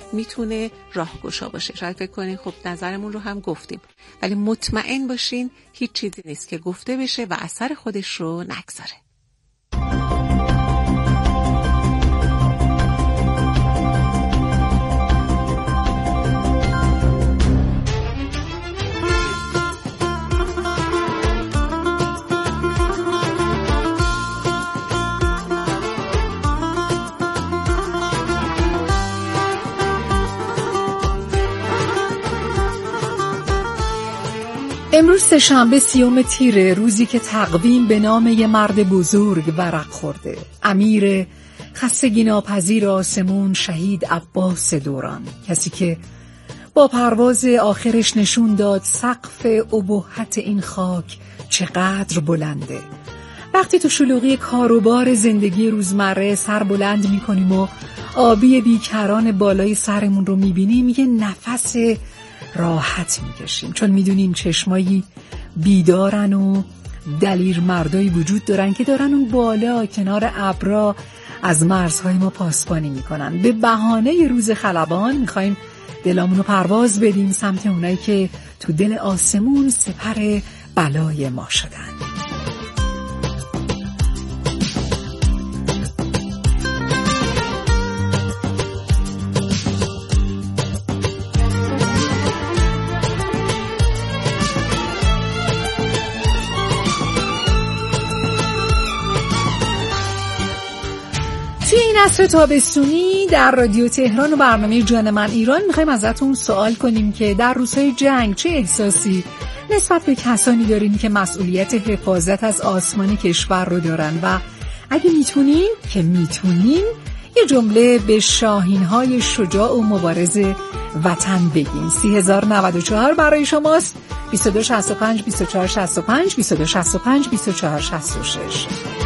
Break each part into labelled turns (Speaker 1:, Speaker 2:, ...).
Speaker 1: میتونه راهگشا باشه. شاید فکر کنین خب نظرمون رو هم گفتیم، ولی مطمئن باشین هیچ چیزی نیست که گفته بشه و اثر خودش رو نگذاره.
Speaker 2: امروز سه‌شنبه 30 تیر، روزی که تقویم به نام یه مرد بزرگ ورق خورده، امیر خستگی ناپذیر آسمون، شهید عباس دوران، کسی که با پرواز آخرش نشون داد سقف ابهت این خاک چقدر بلنده. وقتی تو شلوغی کاروبار زندگی روزمره سر بلند میکنیم و آبی بیکران بالای سرمون رو میبینیم، یه نفس راحت میکشیم، چون میدونیم چشمایی بیدارن و دلیر مردایی وجود دارن که دارن اون بالا کنار ابرا از مرزهای ما پاسبانی میکنن. به بهانه روز خلبان میخوایم دلامونو پرواز بدیم سمت اونایی که تو دل آسمون سپر بلای ما شدن. عصر تابستونی در رادیو تهران و برنامه جان من ایران میخوایم ازتون سوال کنیم که در روزهای جنگ چه احساسی نسبت به کسانی دارین که مسئولیت حفاظت از آسمان کشور رو دارن و اگه میتونین که میتونین یه جمله به شاهین‌های شجاع و مبارز وطن بگین. 30,094 برای شماست. 2265 2465 2265 2466.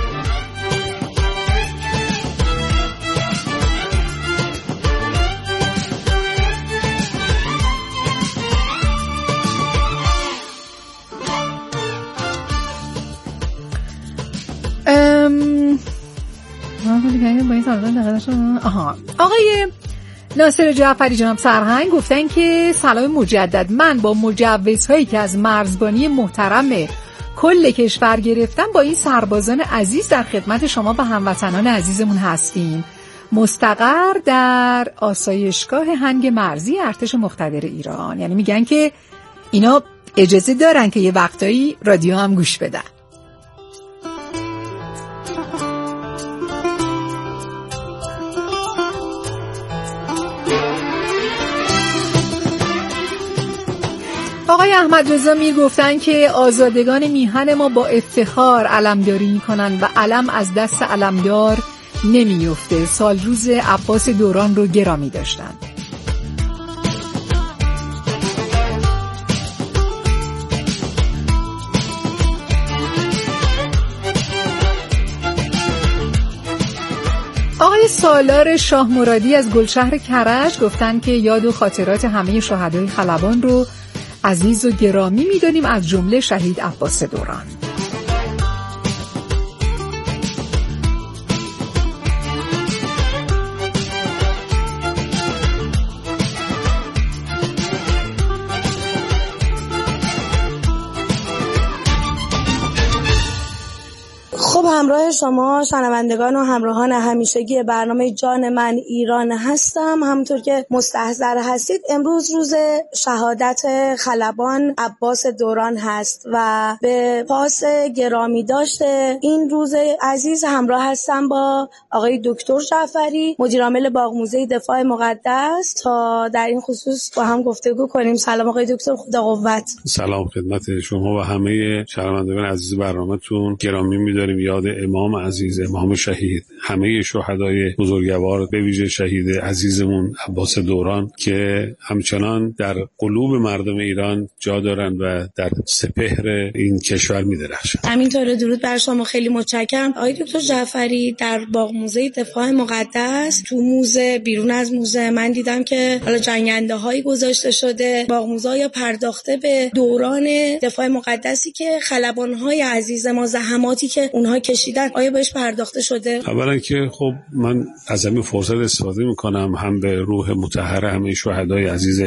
Speaker 2: آقای ناصر جعفری جناب سرهنگ گفتن که سلام مجدد، من با مجوزهایی که از مرزبانی محترم کل کشور گرفتم با این سربازان عزیز در خدمت شما و هموطنان عزیزمون هستیم، مستقر در آسایشگاه هنگ مرزی ارتش مقتدر ایران. یعنی میگن که اینا اجازه دارن که یه وقتایی رادیو هم گوش بدن. آقای احمد رضا میر گفتن که آزادگان میهن ما با افتخار علمداری میکنن و علم از دست علمدار نمیفته. سال روز عباس دوران رو گرامی داشتن. آقای سالار شاه مرادی از گلشهر کرج گفتن که یاد و خاطرات همه شهدای خلبان رو عزیز و گرامی می‌دانیم، از جمله شهید عباس دوران.
Speaker 3: خب همراه شما شنوندگان و همراهان همیشگی برنامه جان من ایران هستم. همونطور که مستحضر هستید امروز روز شهادت خلبان عباس دوران هست و به پاس گرامی داشته این روز عزیز همراه هستم با آقای دکتر جعفری مدیر عامل باغ موزه دفاع مقدس تا در این خصوص با هم گفتگو کنیم. سلام آقای دکتر، خدا قوت.
Speaker 4: سلام خدمت شما و همه شنوندگان عزیز برنامه‌تون. گرامی می‌داریم یاد امام عزیز، امام شهید، همه شهدای بزرگوار، به ویژه شهید عزیزمون عباس دوران که همچنان در قلوب مردم ایران جا دارن و در سپهر این کشور می‌درخشن.
Speaker 3: همینطوره. درود بر شما، خیلی متشکرم. آقای دکتر جعفری در باغ موزه دفاع مقدس، تو موزه، بیرون از موزه، من دیدم که حالا جنگنده‌هایی گذاشته شده. باغ موزه یا پرداخته به دوران دفاع مقدسی که خلبان‌های عزیز ما، زحماتی که اونها کشیدن آیا بهش پرداخته شده؟
Speaker 4: اولا که خب من از همین فرصت استفاده میکنم، هم به روح مطهر همه شهدای عزیز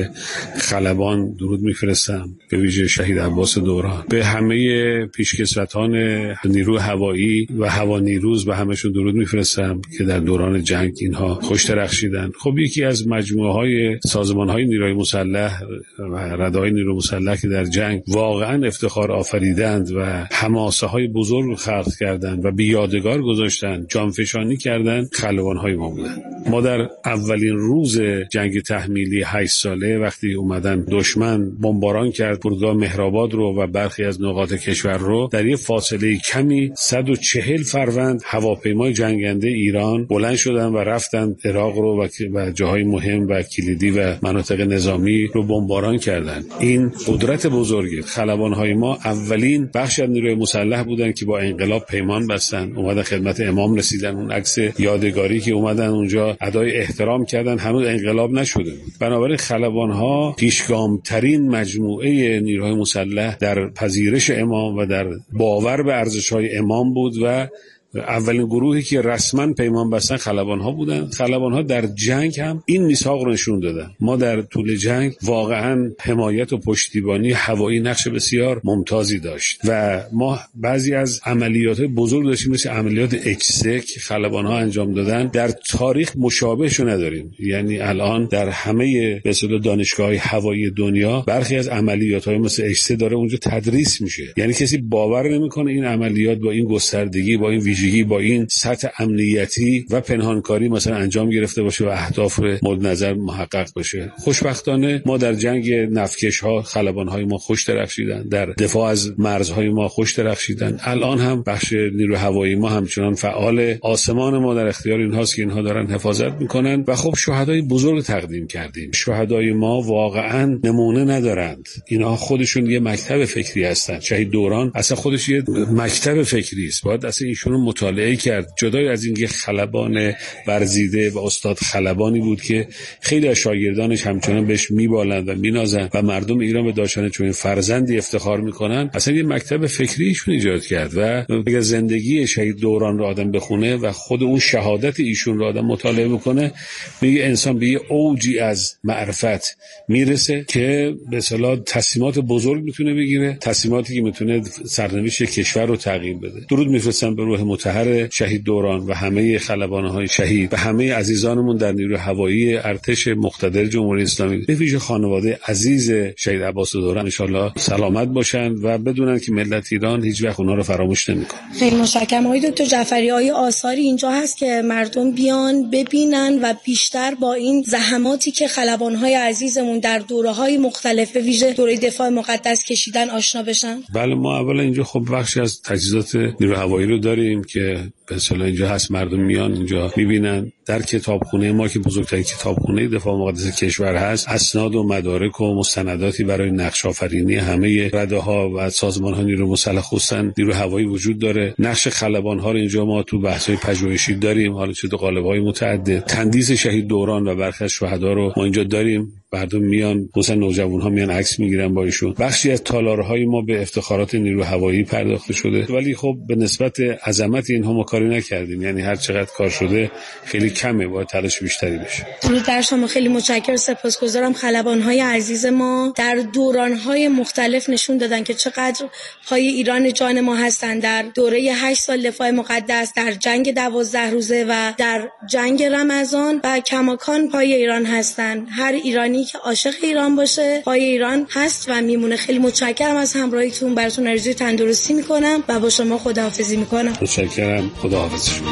Speaker 4: خلبان درود میفرستم، به ویژه شهید عباس دوران، به همه پیشکسوتان نیرو هوایی و هوانیروز به همشون درود میفرستم که در دوران جنگ اینها خوش درخشیدن. خب یکی از مجموعه های سازمان های نیروی مسلح و ردای نیروی مسلح که در جنگ واقعا افتخار آفریدند و حماسه های بزرگ خلق کردند و بی یادگار گذاشتن، جانفشانی کردند، خلبان های ما بودن. ما در اولین روز جنگ تحمیلی 8 ساله وقتی اومدن دشمن بمباران کرد فرودگاه مهرآباد رو و برخی از نقاط کشور رو، در یه فاصله کمی 140 فروند هواپیمای جنگنده ایران بلند شدن و رفتن عراق رو و جاهای مهم و کلیدی و مناطق نظامی رو بمباران کردن. این قدرت بزرگی خلبان‌های ما اولین بخش از نیروی مسلح بودن که با انقلاب پیمان بستن، اومدن خدمت امام رسیدن. اون عکس یادگاری که اومدن اونجا ادای احترام کردن، هنوز انقلاب نشده بود. بنابراین خلبان‌ها پیشگام‌ترین مجموعه نیروهای مسلح در پذیرش امام و در باور به ارزش‌های امام بود و اولین گروهی که رسما پیمان بستن خلبان‌ها بودن. خلبان‌ها در جنگ هم این میثاق رو نشون دادن. ما در طول جنگ واقعا حمایت و پشتیبانی هوایی نقش بسیار ممتازی داشت و ما بعضی از عملیات بزرگ داشتیم مثل عملیات اکسک خلبان‌ها انجام دادن، در تاریخ مشابهشو نداریم. یعنی الان در همه به اصطلاح دانشگاه‌های هوایی دنیا برخی از عملیات‌های مثل اکسک داره اونجا تدریس میشه. یعنی کسی باور نمی‌کنه این عملیات با این گستردگی، با این با این سطح امنیتی و پنهانکاری مثلا انجام گرفته باشه و اهداف مورد نظر محقق بشه. خوشبختانه ما در جنگ نفکش ها خلبان های ما خوش درخشیدن، در دفاع از مرزهای ما خوش درخشیدن. الان هم بخش نیروی هوایی ما همچنان فعال، آسمان ما در اختیار اینهاست که اینها دارن حفاظت میکنن و خب شهدای بزرگ تقدیم کردیم. شهدای ما واقعا نمونه ندارند، اینها خودشون یه مکتب فکری هستن. شهید دوران اصلا خودش یه مکتب فکری است، باید اصلا ایشون مطالعه کرد. جدای از اینکه خلبان ورزیده و استاد خلبانی بود که خیلی از شاگردانش همچنان بهش میبالند و مینازند و مردم ایران به داشتن چون فرزندی افتخار میکنن، اصلا یه مکتب فکری ایشون ایجاد کرد و اگر زندگی شهید دوران رو آدم بخونه و خود اون شهادت ایشون رو آدم مطالعه بکنه، میگه انسان به یه اوجی از معرفت میرسه که به اصطلاح تصمیمات بزرگ میتونه بگیره، تصمیماتی که میتونه سرنوشت کشور رو تغییر بده. درود میفرستم به روح مطهر شهید دوران و همه خلبان‌های شهید و همه عزیزانمون در نیروی هوایی ارتش مقتدر جمهوری اسلامی، به ویژه خانواده عزیز شهید عباس دوران، ان شاءالله سلامت باشند و بدونن که ملت ایران هیچ وقت اونها رو فراموش نمی‌کنه.
Speaker 3: خیلی متشکرم آقای دکتر جعفری. آیا آثاری اینجا هست که مردم بیان ببینن و بیشتر با این زحماتی که خلبان‌های عزیزمون در دوره‌های مختلف به ویژه دوره دفاع مقدس کشیدن آشنا بشن؟
Speaker 4: بله، ما اولا اینجا خب بخشی از تجهیزات نیروی هوایی رو داریم که به اصطلاح اینجا هست، مردم میان اینجا میبینن. در کتابخونه ما که بزرگترین کتابخونه دفاع مقدس کشور هست، اسناد و مدارک و مستنداتی برای نقش آفرینی همه رده‌ها و سازمان‌ها نیروی مسلح خصوصا نیروی هوایی وجود داره. نقش خلبان‌ها رو اینجا ما تو بحث‌های پژوهشی داریم، حالا چه تو قالب‌های متعدد. تندیس شهید دوران و برخی از شهدا رو ما اینجا داریم. مردم میان، مثلا نوجوان‌ها میان عکس میگیرن با ایشون. بخشی از تالارهای ما به افتخارات نیروی هوایی پرداخته شده، ولی خب به نسبت عظمت اینها ما کاری نکردیم. یعنی هر چقدر کار شده خیلی کمه، باید تلاش بیشتری بشه.
Speaker 3: درود در شما. خیلی متشکرم، سپاسگزارم. خلبان‌های عزیز ما در دوران‌های مختلف نشون دادن که چقدر پای ایران جان ما هستن. در دوره 8 سال دفاع مقدس، در جنگ 12 روزه و در جنگ رمضان و کماکان پای ایران هستن. هر ایرانی که عاشق ایران باشه پای ایران هست و میمونه. خیلی متشکرم از همراهیتون. براتون آرزوی تندرستی میکنم و با شما خداحافظی میکنم.
Speaker 4: متشکرم. خداحافظ شما.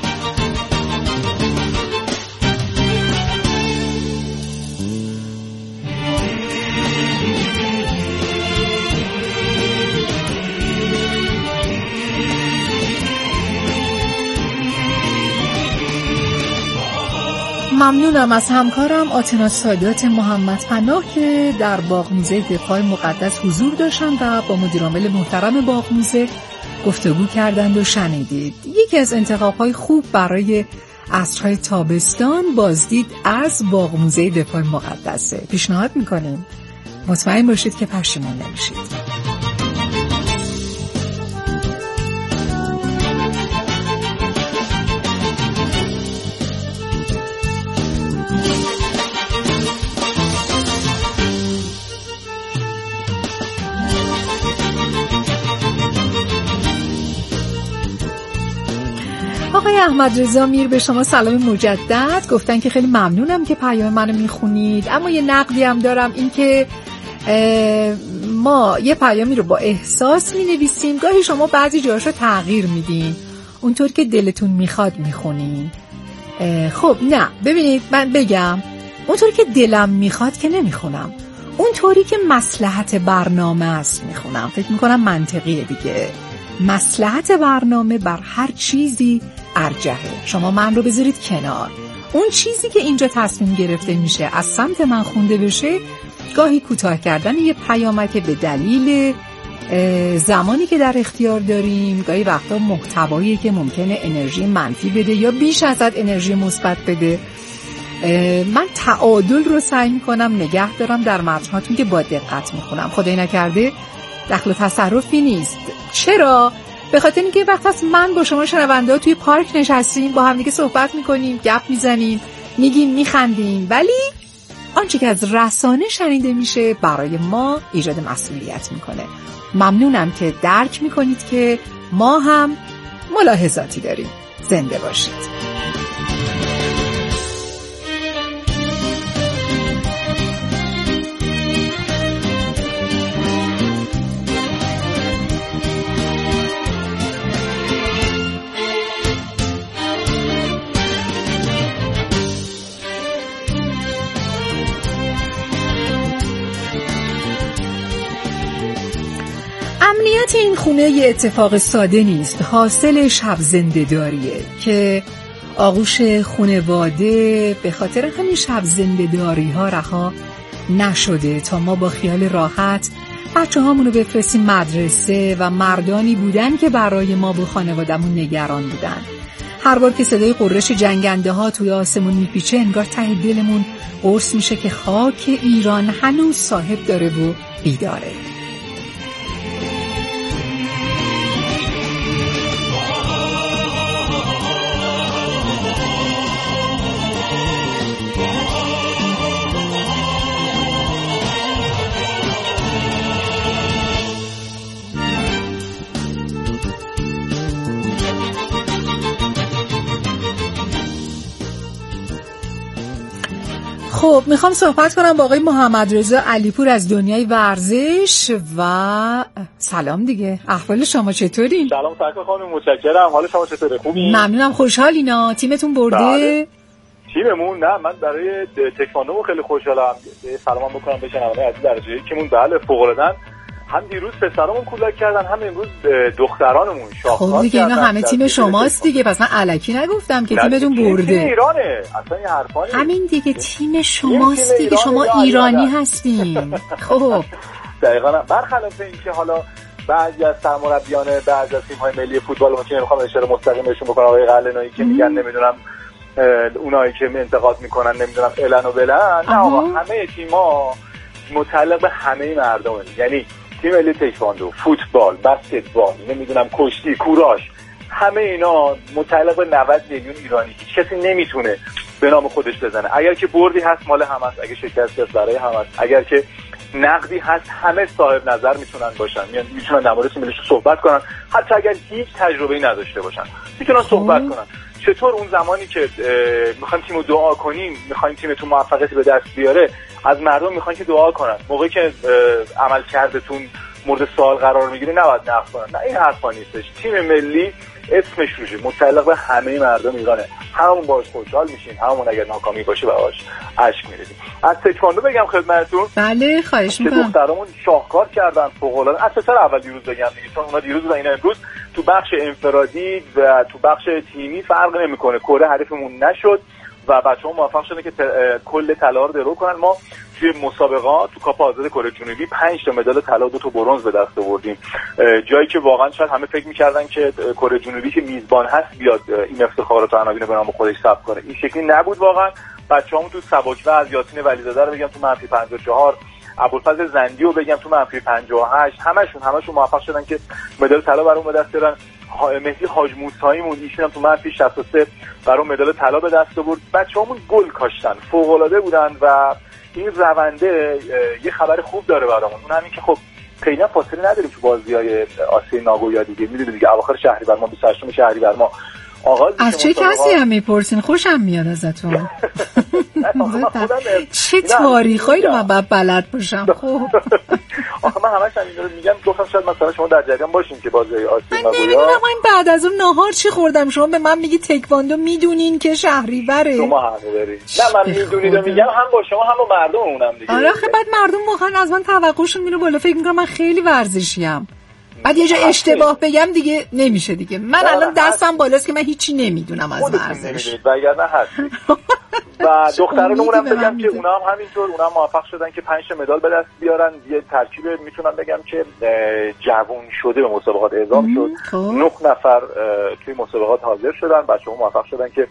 Speaker 2: ممنونم از همکارم آتنا سادات محمد پناه که در باغ موزه دفاع مقدس حضور داشتن و با مدیرعامل محترم باغ موزه گفتگو کردند و شنیدید. یکی از انتخاب‌های خوب برای عصرهای تابستان بازدید از باغ موزه دفاع مقدسه. پیشنهاد میکنیم. مطمئن باشید که پشیمون نمیشید. احمد رضا میر به شما سلام مجدد. گفتن که خیلی ممنونم که پیام منو میخونید، اما یه نقدی هم دارم، این که ما یه پیامی رو با احساس مینویسیم، گاهی شما بعضی جاشو تغییر میدین، اونطور که دلتون میخواد میخونین. خب نه، ببینید من بگم، اونطوری که دلم میخواد که نمیخونم، اونطوری که مصلحت برنامه است میخونم. فکر میکنم منطقیه دیگه. مصلحت برنامه بر هر چیزی ارجحه. شما من رو بذارید کنار، اون چیزی که اینجا تصمیم گرفته میشه از سمت من خونده بشه، گاهی کوتاه کردن یه پیامک به دلیل زمانی که در اختیار داریم، گاهی وقتا محتوایی که ممکنه انرژی منفی بده یا بیش از حد انرژی مثبت بده. من تعادل رو سعی میکنم نگه دارم در متناتون که با دقت میخونم. خدای نکرده دخل و تصرفی نیست. چرا؟ به خاطر اینکه وقت از من با شما شنونده‌ها توی پارک نشستیم، با هم دیگه صحبت میکنیم، گپ میزنیم، میگیم، میخندیم، ولی آنچه که از رسانه شنیده میشه برای ما ایجاد مسئولیت میکنه. ممنونم که درک میکنید که ما هم ملاحظاتی داریم. زنده باشید. امنیت این خونه یه اتفاق ساده نیست، حاصل شب زنده داریه که آغوش خانواده به خاطر همین شب زنده داری ها رها نشده تا ما با خیال راحت بچه هامونو بفرستیم مدرسه و مردانی بودن که برای ما با خانوادمون نگران بودن. هر بار که صدای قررش جنگنده ها توی آسمون میپیچه، انگار ته دلمون قرص میشه که خاک ایران هنوز صاحب داره و بیداره. خب میخوام صحبت کنم با آقای محمد رضا علیپور از دنیای ورزش و سلام دیگه. احوال شما چطورین؟
Speaker 5: سلام سرکار خانم، متشکرم. حال شما چطوره؟ خوبی؟
Speaker 2: ممنونم. خوشحالینا؟ تیمتون برده؟
Speaker 5: بله. تیممون نه، من برای تکواندو خیلی خوشحالم. سلام بکنم به شنوندگان عزیز درجه‌ای کهمون. بله فوق العاده. هم دیروز پسرامون کودک کردن، هم امروز دخترانمون شاهکار.
Speaker 2: خب دیگه اینا همه تیم شماست دیگه، پس من الکی نگفتم که تیمتون برده.
Speaker 5: تیم ایرانه اصلا، این حرفا نیست.
Speaker 2: همین دیگه تیم شماست دیگه، شما ایرانی هستین. خب
Speaker 5: دقیقاً. برخلاف اینکه حالا بعضی از سرمربیان بعضی از تیم‌های ملی فوتبال ما که نمیخوام اشاره مستقیم بهشون بکنم، آقای قلعه‌نویی که میگن نمیدونم اونایی که انتقاد میکنن نمیدونم الان و بلن، نه آقا، همه تیم‌ها متعلق به همه مردمه. یعنی تیم ملی تکواندو، فوتبال، بسکتبال، نمیدونم کشتی، کوراش، همه اینا متعلق به 90 میلیون ایرانی. هیچ کسی نمیتونه به نام خودش بزنه. اگر که بردی هست مال همه است، اگه شکستی هست برای همه است، اگر که نقدی هست همه صاحب نظر میتونن باشن، یعنی میتونن در مورد تیمش صحبت کنن، حتی اگر هیچ تجربه‌ای نداشته باشن میتونن صحبت کنن. چطور اون زمانی که میخوایم تیمو دعا کنیم، میخوایم تیمتون موفقیتی به دست بیاره، از مردم میخوایم که دعا کنن. موقعی که عمل کردتون مورد سوال قرار میگیره نباید نقد کنن. نه، این حرفا نیستش. تیم ملی اسمش روشه، متعلق به همه مردم ایرانه. هممون باهاش خوشحال میشیم، هممون اگر ناکامی باشه باهاش اشک میریزیم. از تکواندو بگم خدمتتون.
Speaker 2: بله خواهش میکنم.
Speaker 5: دخترامون شاهکار کردن، فوق العاده. اساسا اول دیروز بگم دیگه، چون اونا دیروز بودن اینا امروز. تو بخش انفرادی و تو بخش تیمی فرق نمیکنه، کره حریفمون نشد و بچه‌ها موفق شدن که کل طلا رو درو کنن. ما توی مسابقات تو کاپ آزاد کره جنوبی 5 تا مدال طلا 2 تا برنز به دست آوردیم، جایی که واقعا شاید همه فکر می‌کردن که کره جنوبی که میزبان هست بیاد این افتخارات و عناوین رو به نام خودش ثبت کنه. این شکلی نبود واقعا. بچه‌هامون تو سبک از یاسین ولیزاده رو بگم تو منفی 54، ابوالفضل زندی رو بگم تو منفی 58، همشون موفق شدن که مدال طلا برام به دست بیارن. مهدی حاج موساییمون ایشون هم تو منفی 63 برام مدال طلا به دست آورد. بچه‌هامون گل کاشتن، فوق‌العاده بودن و این رونده یه خبر خوب داره برامون. اون همین که خب خیلی فاصله نداریم تو بازی‌های آسیا ناگویا دیگه. می‌دونید دیگه اواخر شهریور ما 28 شهریور ما آغاز
Speaker 2: از چه کسی هم میپرسین؟ خوشم میاد ازتون. چه تاریخایی رو من باید بلد باشم. خب
Speaker 5: آخه من همش همین رو میگم، گفتم شاید مثلا شما در جریان باشین که بازی آسیا
Speaker 2: من نمیدونم این بعد از اون نهار چی خوردم شما به من میگی تکواندو میدونین که شهریوره.
Speaker 5: شما هم دارید. نه من میدونید و میگم هم با شما هم با مردم اونم دیگه.
Speaker 2: آره خب بعد مردم واقعا از من توقعشون میره بالا، فکر میکنم من خیلی ورزشیم. بعد یه جا اشتباه بگم دیگه نمیشه دیگه. من الان دستم بالاست که من هیچی نمیدونم از ورزش.
Speaker 5: وگرنه هستی. و دخترانمونم بگم که اونا هم همینطور، اونا هم موفق شدن که 5 مدال به دست بیارن. یه ترکیب میتونم بگم که جوون شده به مسابقات اعزام شد. 9 نفر توی مسابقات حاضر شدن. بچه‌ها موفق شدن که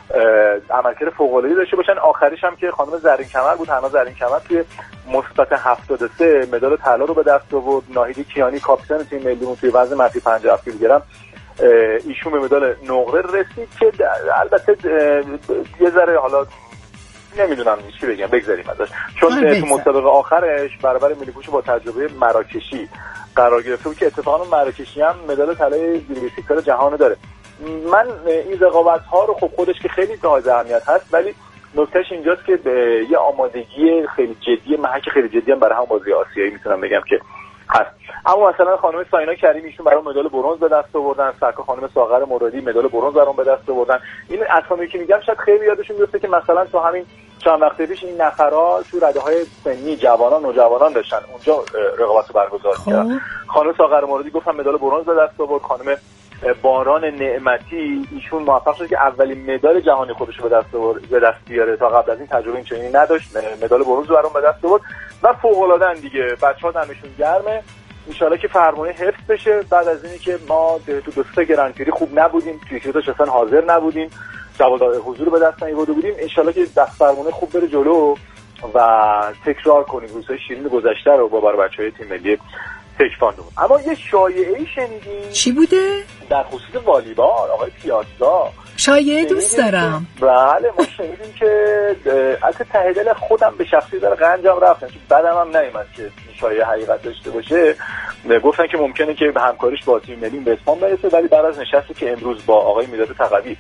Speaker 5: عملکرد فوق‌العاده‌ای داشته باشن. آخریش هم که خانم زرین کمر بود، حنا زرین کمر توی مثبت 73 مدال طلا رو به دست آورد. ناهید کیانی کاپیتان تیم ملیمون توی وزن منفی 57 کیلوگرم ایشون به مدال نقره رسید که البته یه ذره حالا نمیدونم چی بگم، بگذاریم ازش، چون تو مسابقه آخرش برابر ملی‌پوش با تجربه مراکشی قرار گرفته بود که اتفاقا مراکشی هم مدال طلای زیر جهان داره. من این رقابت‌ها رو خب خودش که خیلی ذات اهمیت هست، ولی نکتهش اینجاست که به یه آمادگی خیلی جدی، محک خیلی جدی هم برای هم بازی آسیایی میتونم بگم که هست. اما مثلا خانم ساینا کریمی ایشون برای مدال برنز به دست آوردن، سرکار خانم ساغر مرادی مدال برنز برام به دست آوردن. این اسامی که میگم شاید خیلی یادشون بیفته که مثلا تو همین چند وقت پیش این نفرا تو رده‌های سنی جوانان نوجوانان داشتن اونجا رقابت برگزار کردن. خانم ساغر مرادی گفتم مدال برنز به دست آورد. خانم باران نعمتی ایشون موفق شد که اولین مدال جهانی خودش رو به دست بیاره. تا قبل از این تجربه این چنینی نداشت. مدال برنز برام به دست آورد و فوق‌العاده دیگه. بچه‌ها دمشون گرمه. ان شاءالله که فرمانه حفظ بشه. بعد از اینی که ما تو دو تا گرانپری خوب نبودیم، توی کریتاش اصلا حاضر نبودیم، جواب حضور به دست نیاورده بودیم، ان شاءالله که دست فرمانه خوب بره جلو و تکرار کنیم روزهای شیرین گذشته رو با بچه‌های تیم ملی تکواندو. اما یه شایعه‌ای شنیدیم.
Speaker 2: چی بوده؟
Speaker 5: در خصوص والیبال آقای پیازا.
Speaker 2: شایعه دوست دارم.
Speaker 5: بله ما شنیدیم که از ته دل خودم به شخصی داره قنجم رفتم که بعدم هم نیومد که این شایعه حقیقت داشته باشه. گفتن که ممکنه که به همکاریش با تیم ملی به اسپان برسه، ولی بعد از نشستی که امروز با آقای میلاد تقوی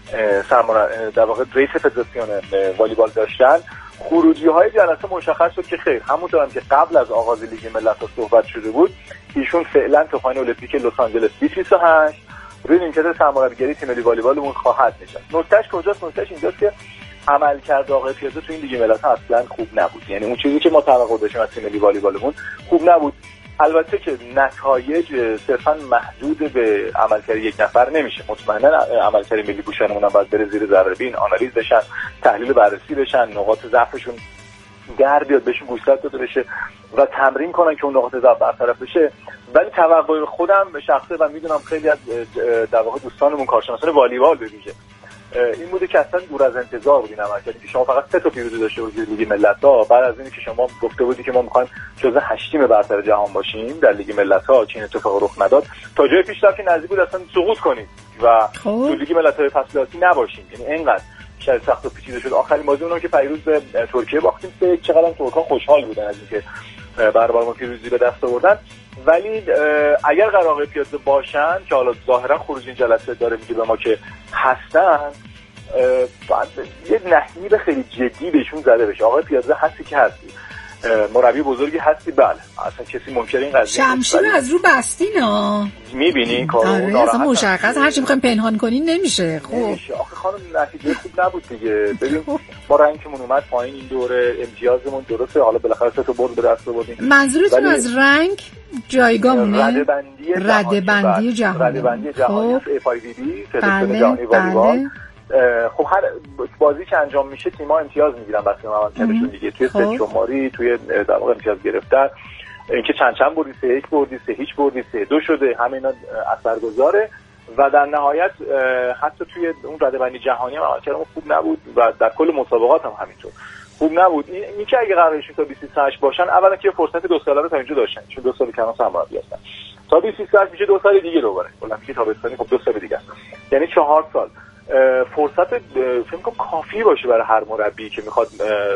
Speaker 5: در واقع رئیس فدراسیون والیبال داشتن، خروجی‌های جلسه مشخص شد که خیر، همونطور هم که قبل از آغاز لیگ ملت‌ها صحبت شده بود، ایشون فعلا تو خانه المپیک لس آنجلس 2028 روی نیمکت سرمربیگری تیم ملی والیبالمون خواهد نشست. نکتهش کجاست؟ نکتهش اینجاست که عملکرد آقای پیازا تو این لیگ ملت‌ها اصلا خوب نبود. یعنی اون چیزی که ما توقع داشتیم از تیم ملی والیبالمون خوب نبود. البته که نتایج صرفا محدود به عملکرد یک نفر نمیشه. مطمئنا عملکرد ملی پوشانمون هم باید بره زیر ذره بین، آنالیز بشن، تحلیل بررسی بشن، نقاط ضعفشون در بیاد، بهشون گوشزد داده بشه و تمرین کنن که اون نقاط ضعف برطرف بشه. ولی توقع خودم به شخصه و میدونم خیلی از در واقع دوستانمون کارشناسان والیبال بویژه این بوده که اصلا دور از انتظار بود این عملکردی که شما فقط 3 تا پیروزی داشته بودید لیگ ملت‌ها، بعد از اینکه شما گفته بودی که ما می‌خوایم جزو 8 تیم برتر جهان باشیم در لیگ ملت‌ها، چین اتفاق رخ نداد. تا جای پیشرفتی نزدیک بود اصلا سقوط کنید و تو لیگ ملت‌های فصل آتی نباشیم. یعنی اینقدر شاید سخت و پیچیده شد. آخرین بازی اونم که پیروز به ترکیه باختیم که چقدر ترک‌ها خوشحال بودن از اینکه برابر ما پیروزی به دست آوردن. ولی اگر قرار پیاده باشن که حالا ظاهرا خروج این جلسه داره میگه به ما که هستن، بعد یه نحیب خیلی جدی بهشون زده بشه. آقای پیازه هستی که هستی، مربی بزرگی هستی، بله اصلا کسی ممکنه این قضیه
Speaker 2: شمشیر از رو بستین ها،
Speaker 5: میبینی این کارو؟
Speaker 2: آره اصلا مشخص هرچی میخوایم پنهان کنین نمیشه. خب
Speaker 5: آخه خانم نتیجه خوب نبود دیگه. ببین ما رنگمون اومد پایین این دوره، امتیازمون درسته، حالا بالاخره 3 تا برد به دست آوردیم.
Speaker 2: منظورتون از رنگ جایگاهمونه؟
Speaker 5: رده‌بندی جهانی خب FIVB فدراسیون جهانی والیبال. خب هر بازی که انجام میشه تیم‌ها امتیاز میگیرن بسته عملکردشون دیگه، توی ست شماری، توی در واقع امتیاز گرفتن، اینکه چند بردی، 3-1 بردی، 3-0 بردی، 3-2 شده، همینا اثرگذاره. و در نهایت حتی توی اون رده‌بندی جهانی هم عملکردمون خوب نبود و در کل مسابقات هم همینطور خوب نبود. این که اگه قرارش تا 2028 باشن، اولا که فرصت 2 ساله رو تا اینجا داشتن، چون 2 سال کنار سرمربی هستن، تا 2028 میشه 2 سال دیگه رو بره المپیک تابستانی. خب 2 سال دیگه است، یعنی 4 سال فرصت فکر کنم کافی باشه برای هر مربی که میخواد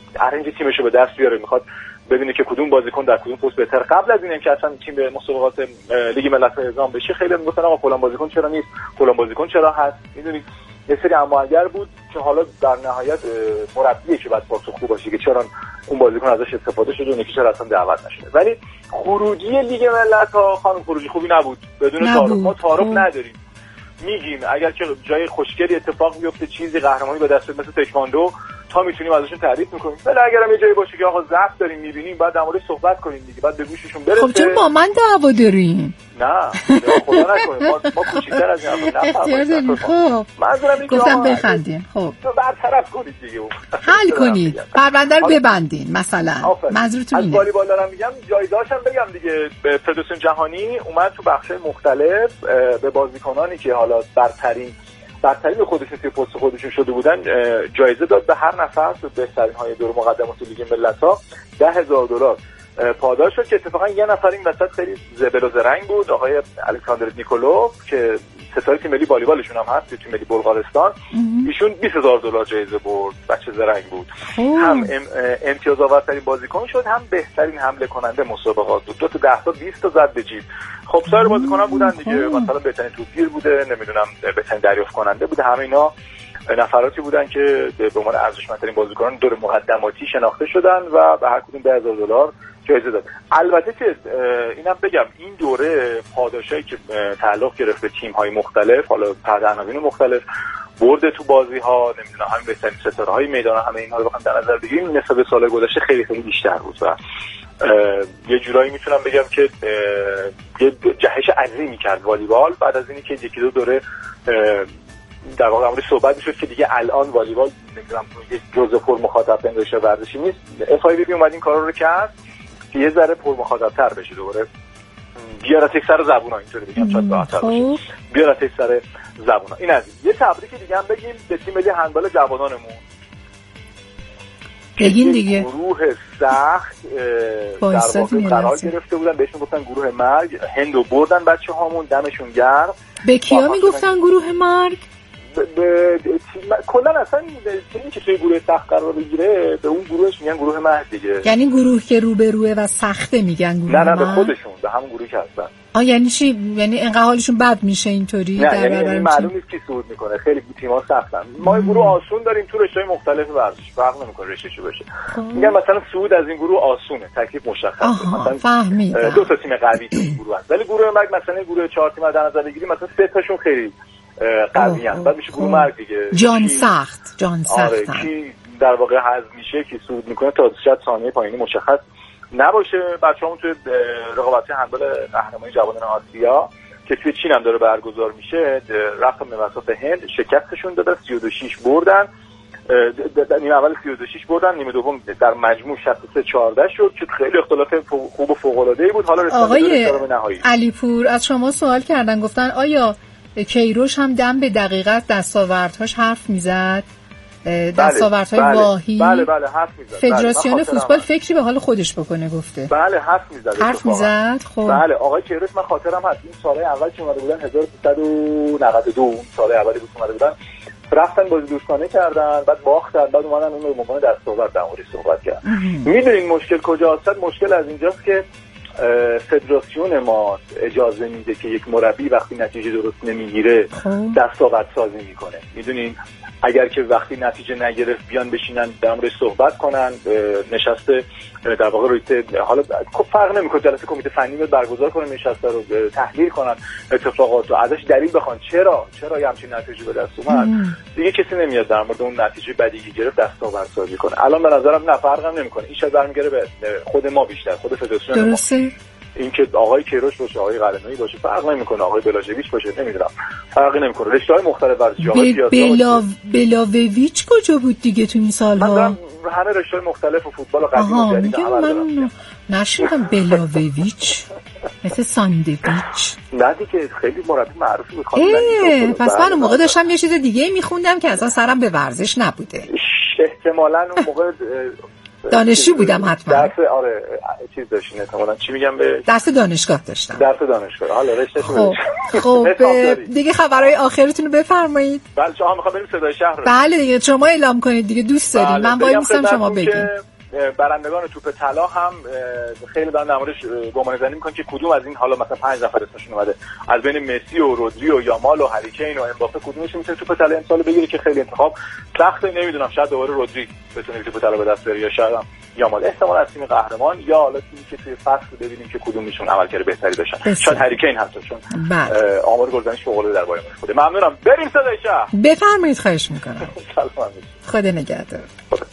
Speaker 5: ارنج تیمش رو به دست بیاره، میخواد ببینه که کدوم بازیکن در کدوم پست بهتر. قبل از اینکه اصلا تیم به مسابقات لیگ ملت‌ها اعزام بشه خیلی میگفتن آقا فلان بازیکن چرا نیست، فلان بازیکن چرا هست. میدونید یه سری اما اگر بود که حالا در نهایت مربیه که باید پاسخ خوب باشه که چرا اون بازیکن ازش استفاده شده و چرا اصلا دعوت نشده. ولی خروجی لیگ ملت‌ها خانم خروجی خوبی نبود بدون تعارف. ما تعارف نداریم، میگیم اگر که جای خوشگلی اتفاق بیفته چیزی قهرمانی به دست مثل تکواندو تا میتونیم ازشون تعریف میکنیم، ولی اگر هم یه جایی باشه که آقا ضعف داریم میبینیم بعد در موردش صحبت کنیم دیگه، بعد به گوششون برسه.
Speaker 2: خب چرا با من دعوا دارین؟
Speaker 5: نه خدا نکنه، ما کوچیک‌تر از این
Speaker 2: نه. خب
Speaker 5: منظورم
Speaker 2: گفتم بخندین. خب
Speaker 5: برطرف کنید دیگه،
Speaker 2: حل کنید، پرونده رو ببندین. مثلا منظورتون اینه؟
Speaker 5: از والیبال دارم میگم، جایزه‌اش هم بگم دیگه. فدراسیون جهانی اومد تو بخش مختلف به بازیکنانی که حالا برترین به خودشون توی پست خودشون شده بودن جایزه داد به هر نفر تو بهترین های دور مقدمات لیگ ملت‌ها $10,000 پاداش شد که اتفاقا یه نفر این وسط خیلی زبل و زرنگ بود، آقای الکساندر نیکولوف که ستاره تیم ملی والیبالشون هم هست، تیم ملی بلغارستان. ایشون $20,000 جایزه برد، بچه زرنگ بود. هم امتیاز آورترین بازیکن شد، هم بهترین حمله کننده مسابقات بود. 2 تا 10 تا 20 تا زد به جیب. خب سایر بازیکنان بودن دیگه، مثلا بهترین توپگیر بوده، نمیدونم بهترین دریافت کننده بوده. همه اینا نفراتی بودن که به عنوان ارزشمندترین بازیکنان دور مقدماتی شناخته شدن و به هر کدوم $10,000 جایزه داد. البته که اینم بگم این دوره پاداشایی که تعلق گرفت به تیم‌های مختلف، حالا تحت عناوین مختلف، برد تو بازی‌ها، نمیدونم همین بهترین ستاره‌های میدان، همه اینها رو بخوام در نظر بگیریم نسبت به سال گذشته خیلی خیلی بیشتر بود و یه جورایی میتونم بگم که یه جهش عظیمی کرد والیبال بعد از اینی که یکی دو دوره در واقع امروز صحبت می‌شد که دیگه الان والیبال نمیدونم یه جزء پر مخاطب پنداش ورزشی نیست. FIVB اومد این کارا رو کرد که یه ذره پر مخاطب‌تر بشه، دوباره بیارت یک سر زبونا، اینطوری بگم شاید بهتر باشه، بیارت یک سر زبونا. این از این. یه تبریک دیگه هم بگیم به تیم ملی هندبال جوانانمون،
Speaker 2: بگین دیگه.
Speaker 5: گروه سخت در واقع قرار گرفته بودن، بهشون گفتن گروه مرگ. هندو بردن بچه‌هامون، دمشون گرم.
Speaker 2: به کیا میگفتن گروه مرگ؟
Speaker 5: کلا اصلا تیمی که توی گروه سخت قرار بگیره به اون گروهش میگن گروه مرگ دیگه.
Speaker 2: یعنی گروه که روبروه و سخته میگن گروه مرگ؟
Speaker 5: نه به خودشون، به همون گروهی که هستن.
Speaker 2: یعنی چی؟ یعنی انقدر حالشون بد میشه اینطوری؟
Speaker 5: نه یعنی معلوم نیست کی صعود میکنه، خیلی تیم‌ها سختن. ما گروه آسون داریم تو رشته‌های مختلف ورزش، فرق نمیکنه رشته‌شو بشه. میگن مثلا صعود از این گروه آسونه، تکلیف مشخصه. مثلا
Speaker 2: فهمیدم
Speaker 5: 2 تا تیم قوی تو گروه هست، ولی گروه مرگ مثلا گروه 4 تیم در نظر بگیریم مثلا 3 تاشون خیلی قوی هست، بعد میشه گروه مرگ دیگه.
Speaker 2: جان سخت
Speaker 5: آره کی در واقع حذف میشه، کی صعود میکنه تا شاید ثانیه پایینی مشخص نباشه. بچه‌هامون توی رقابت هندبال قهرمانی جوانان آسیا که توی چین هم داره برگزار میشه رفتن به مسافت هند، شکستشون دادن، 32-6 بردن. نیمه اول 32-6 بردن، نیمه دوم در مجموع 63-14 شد که خیلی اختلاف خوب و فوق‌العاده‌ای بود. حالا
Speaker 2: رسیدن به نهایی. علیپور از شما سوال کردن، گفتن آیا کیروش هم دم به دقیقت دستاوردهاش حرف میزد؟ دستاوردهای واهی؟
Speaker 5: بله حرف میزد.
Speaker 2: فدراسیون فوتبال فکری به حال خودش بکنه گفته.
Speaker 5: بله حرف میزد.
Speaker 2: خب
Speaker 5: بله آقای کیروش من خاطرم هست این سال اول که اومده بودن 1392 اون سال اولی بود اومده بودن، رفتن بازی دوستانه کردن، بعد باختن، بعد اومدن اون رو به عنوان دستاورد در موردش صحبت کردن. میدونین مشکل کجاست؟ مشکل از اینجاست که فدراسیون ما اجازه میده که یک مربی وقتی نتیجه درست نمیگیره دستاورد سازی میکنه. میدونین اگر که وقتی نتیجه نگرفت بیان بشینن در موردش صحبت کنن، نشسته در واقع روی حالا فرق نمیکنه جلسه کمیته فنی رو برگزار کنن، نشسته رو تحلیل کنن اتفاقات رو، ازش دلیل بخوان چرا یه همچین نتیجه به دست اومد، دیگه کسی نمیاد در مورد اون نتیجه بدی که گرفت دستاورد سازی کنه. الان به نظرم نه فرق نمیکنه، این شاید برمیگره به خود ما بیشتر، خود فدراسیون ما. این که آقای کیروش باشه، آقای قلعه‌نویی باشه، فرق نمیکنه، آقای بلاژویچ باشه، نمیدونم فرقی نمیکنه. رشته‌های مختلف ورزشی
Speaker 2: بلاویچ کجا بود دیگه تو این سالها؟
Speaker 5: من همه رشته‌های مختلف و فوتبال و قدیم و جدید
Speaker 2: من نشیدم بلاویچ مثل ساندویچ.
Speaker 5: نه دیگه خیلی مربی معروفی بود.
Speaker 2: پس من اون موقع داشتم یه چیز دیگه میخوندم که اصلا سرم به ورزش نبوده.
Speaker 5: احتمالاً اون موقع
Speaker 2: دانشجو بودم حتما.
Speaker 5: درس چیز داشتین احتمالاً چی میگم به
Speaker 2: درس دانشگاه داشتم.
Speaker 5: درس دانشگاه. حالا رشتهش
Speaker 2: خب دیگه خبرهای آخرتون رو بفرمایید.
Speaker 5: بله شما میخوام بریم صدای شهر رو.
Speaker 2: بله دیگه شما اعلام کنید دیگه، دوست داریم. من وای میستم شما بگید.
Speaker 5: برندگان توپ طلا هم خیلی دارن در موردش گمانه‌زنی میکنن که کدوم از این، حالا مثلا 5 نفر اسمشون اومده، از بین مسی و رودری و یامال و هری کین و امباپه کدومش میتونه توپ طلا امسال بگیره که خیلی انتخاب سخته. نمیدونم شاید دوباره رودری بتونه توپ طلا به دست بیاره یا شاید یامال، احتمال از تیم قهرمان یا حالا تیمی که توی فصل ببینیم که کدومشون عملکرد بهتری داشتن. شاید هری کین حتی، چون آمار گلزنیش فوق‌العاده در بایر مونیخ بوده. ممنونم. بریم صدای شهر.
Speaker 2: بفرمایید. خواهش می‌کنم.
Speaker 5: سلام.
Speaker 2: خدا نگهدار.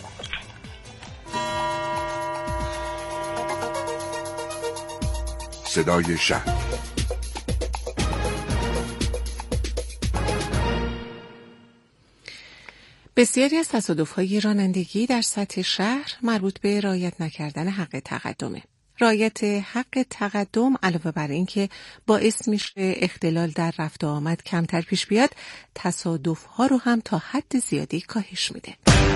Speaker 6: صدای شهر.
Speaker 1: بسیاری از تصادف‌های رانندگی در سطح شهر مربوط به رعایت نکردن حق تقدمه. رعایت حق تقدم علاوه بر این که باعث میشه اختلال در رفت و آمد کمتر پیش بیاد، تصادف‌ها رو هم تا حد زیادی کاهش میده.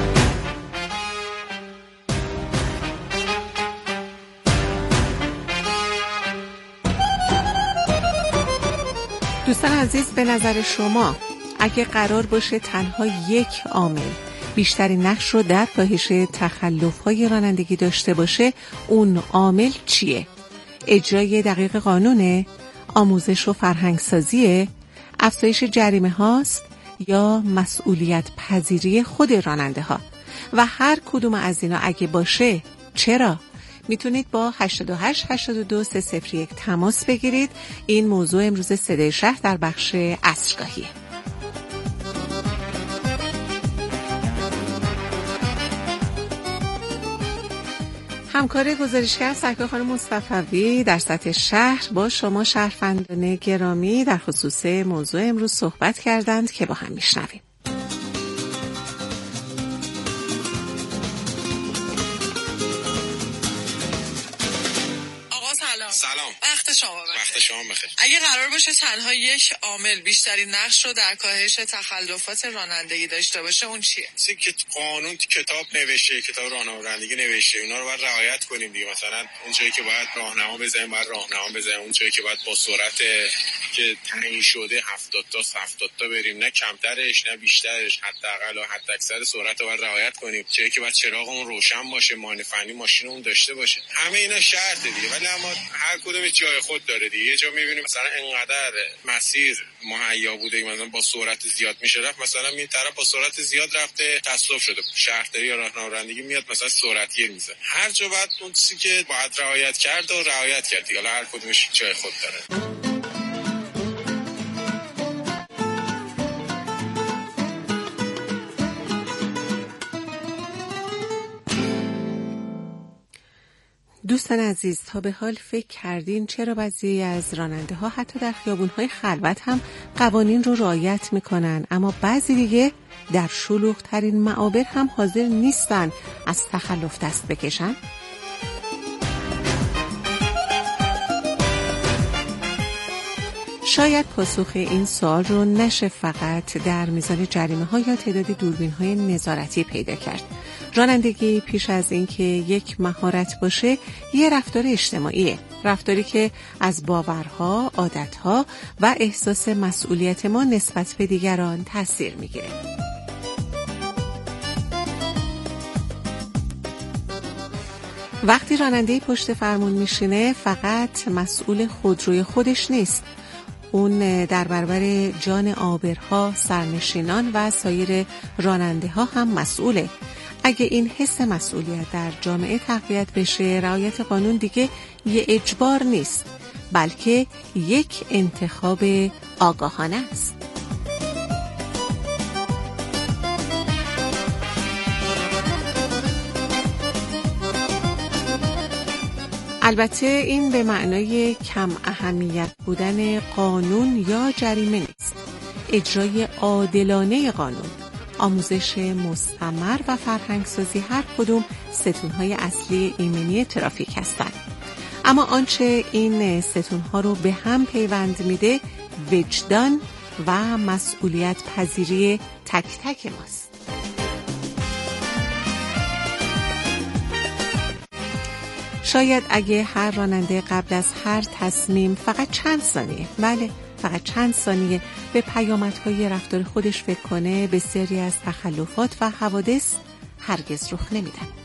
Speaker 1: دوستان عزیز، به نظر شما اگه قرار باشه تنها یک عامل بیشترین نقش رو در کاهش تخلف‌های رانندگی داشته باشه، اون عامل چیه؟ اجرای دقیق قانونه؟ آموزش و فرهنگسازیه؟ افزایش جریمه هاست؟ یا مسئولیت پذیری خود راننده ها؟ و هر کدوم از اینا اگه باشه چرا؟ میتونید با 88823001 تماس بگیرید. این موضوع امروز صدای شهر در بخش عصرگاهیه. همکار گزارشگر سرکار خانم مصطفی در سطح شهر با شما شهروندان گرامی در خصوص موضوع امروز صحبت کردند که با هم میشنویم.
Speaker 7: سلام. وقت شما بخیر. اگه قرار باشه تنها یک عامل بیشترین نقش رو در کاهش تخلفات رانندگی داشته باشه، اون چیه؟
Speaker 8: که قانون کتاب نوشته، کتاب راهنمایی نوشته، اونا رو باید رعایت کنیم دیگه. مثلا اون جایی که باید راهنما بزنیم باید راهنما بزنیم، اون جایی که باید با سرعت که تعیین شده 70 تا بریم، نه کمترش نه بیشترش، حداقل و حداکثر سرعت رو باید رعایت کنیم. جایی که باید چراغمون روشن باشه، مانع فنی ماشینمون داشته باشه. همه اینا شرطه دیگه، ولی اما هر کدوم جای خود داره دیگه. یه جا می‌بینیم مثلا انقدر مسیر مهیا بوده مثلا با سرعت زیاد میشه رفت، مثلا این طرف با سرعت زیاد رفته تصادف شده، شهرداری یا راهنمایی میاد مثلا سرعتگیر میزنه. هر جا باید اون چیزی که باید رعایت کرد و رعایت کرد دیگه. هر کدومش جای خود داره.
Speaker 1: دوستان عزیز، تا به حال فکر کردین چرا بعضی از راننده ها حتی در خیابون‌های خلوت هم قوانین رو رعایت میکنن، اما بعضی دیگه در شلوغ‌ترین معابر هم حاضر نیستن از تخلف دست بکشن؟ شاید پاسخ این سوال رو نشه فقط در میزان جریمه ها یا تعداد دوربین های نظارتی پیدا کرد. رانندگی پیش از اینکه یک مهارت باشه یه رفتار اجتماعیه، رفتاری که از باورها، عادتها و احساس مسئولیت ما نسبت به دیگران تأثیر میگیره. وقتی راننده پشت فرمون میشینه فقط مسئول خودروی خودش نیست، اون در برابر جان عابرها، سرنشینان و سایر راننده ها هم مسئوله. اگه این حس مسئولیت در جامعه تقویت بشه، رعایت قانون دیگه یه اجبار نیست، بلکه یک انتخاب آگاهانه است. البته این به معنای کم اهمیت بودن قانون یا جریمه نیست. اجرای عادلانه قانون، آموزش مستمر و فرهنگسازی هر کدوم ستونهای اصلی ایمنی ترافیک هستند. اما آنچه این ستونها رو به هم پیوند میده وجدان و مسئولیت پذیری تک تک ماست. شاید اگه هر راننده قبل از هر تصمیم فقط چند ثانیه به پیامدهای رفتار خودش فکر کنه، بسیاری از تخلفات و حوادث هرگز رخ نمیدن.